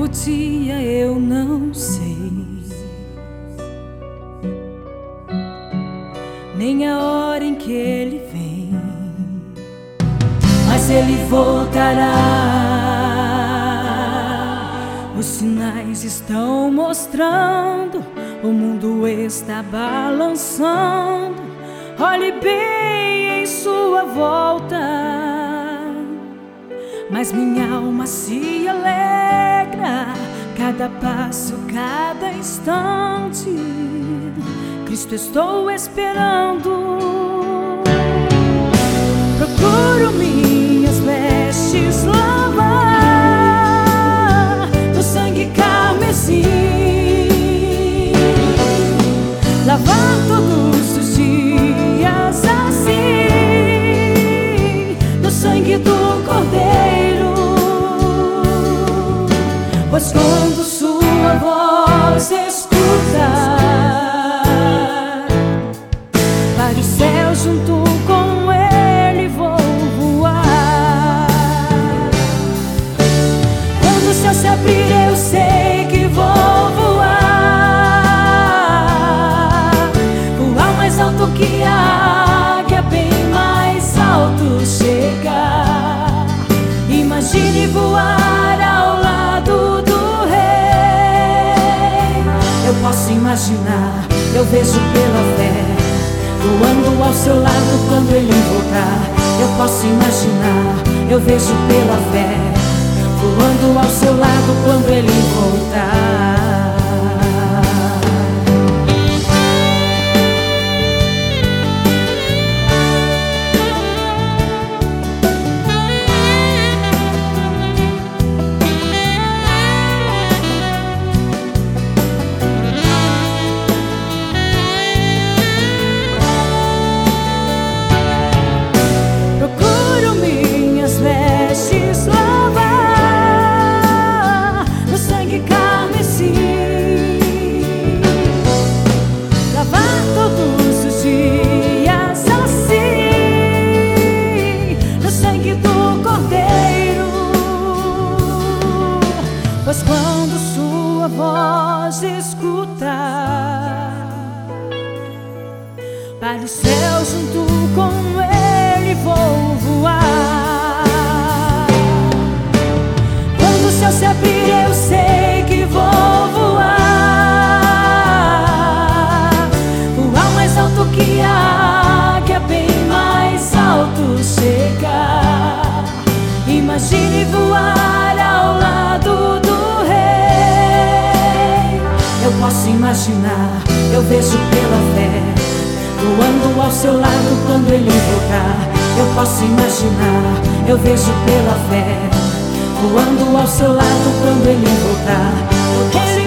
dia eu não sei, nem a hora em que ele vem, mas ele voltará. Os sinais estão mostrando, o mundo está balançando. Olhe bem em sua volta, mas minha alma se alegra, cada passo, cada instante. Cristo estou esperando. Procuro minhas vestes lavar no sangue carmesim, lavar todos os dias assim, no sangue do Cordeiro. Pois quando sua voz escutar, para o céu junto com ele vou voar. Quando o céu se abrir eu sei que vou voar, voar mais alto que a águia, bem mais alto chegar. Imagine voar ao lado do rei. Eu posso imaginar, eu vejo pela fé, voando ao seu lado quando ele voltar. Eu posso imaginar, eu vejo pela fé, voando ao seu lado quando ele voltar. Pois quando sua voz escutar, para o céu junto com ele vou voar. Quando o céu se abrir eu sei que vou voar, voar mais alto que a águia, bem mais alto chegar. Imagine voar ao lado do rei. Eu posso imaginar, eu vejo pela fé, voando ao seu lado quando ele voltar. Eu posso imaginar, eu vejo pela fé, voando ao seu lado quando ele voltar.